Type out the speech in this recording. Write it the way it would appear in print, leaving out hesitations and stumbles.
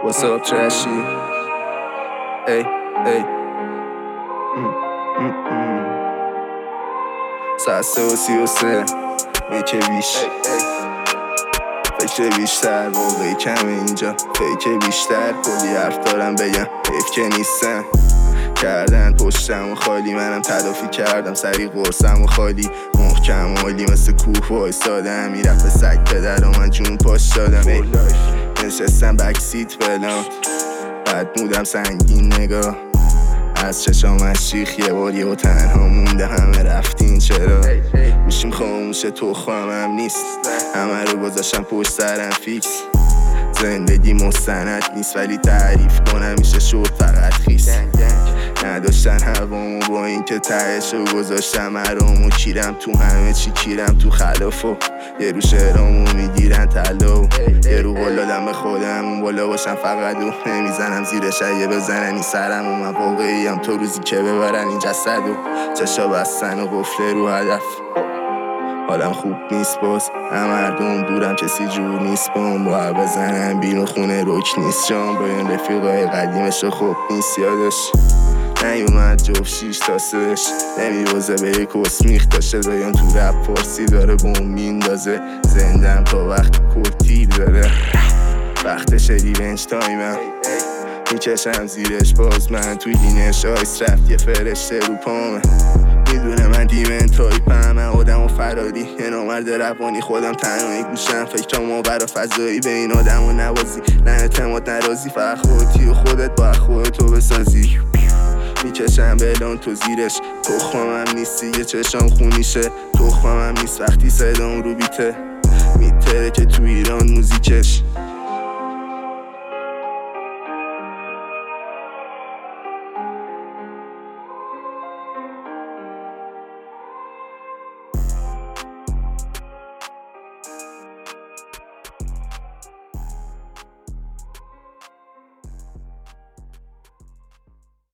What's up, trashy? Hey, hey. ساعت 3:33 میکه بیش فکر بیشتر واقعی کمه اینجا فکر بیشتر کلی حرف دارم بگم حیف که نیستم کردن پشتم و خالی منم تلافی کردم سری قرصم و خالی محکم عالی مثل کوه وایستادم میرفت به سگ پدر و من جون پاش دادم نشستم بکسیت فلان بعد مودم سنگین نگاه از چشام شیخ یه باری و تنها مونده همه رفتین چرا گوشیم خاموشه تخمم نیست همه رو گذاشتم پشت سرم فیکس زندگی مستند نیست ولی تعریف کنم میشه شد فقط خیس نداشتن هوامو با این که تهش رو گذاشتم مرامو کیرم تو همه چی کیرم تو خلافو یه رو شعرامو میگیرن طلا یه رو قلادم به خودم اون بالا باشم فقط و نمیزنم زیرش اگه بزنن این سرم و من واقعیم تو روزی که ببرن این جسد و چشا بستن و قفله رو هدف حالم خوب نیست باز هم مردم دورم کسی جور نیست بام با بزنم بیرون خونه روک نیست جام با این رفیقای قدیمش رو خوب نیست یادش نیومد جفت 6 تا 3 نمیوزه به یک کسمیخ داشته بیان تو رپ فارسی داره بوم میندازه زندم تا وقت کل داره وقتش ریونج تایمم میکشم زیرش باز من توی لینش آیس رفت یه فرشته رو پامه میدونه من دیمن تایپم من آدم و فراری یه نامرد روانی خودم تنهایی گوشم فکرم و برا فضایی به این آدم و نوازی نه اعتماد نرازی فقط خودتی و خودت با خودتو بسازی میکشم بلان تو زیرش تخمم نیستی یه چشام خونیشه تخمم نیست وقتی صدام رو بیته میتره که تو ایران موزیکش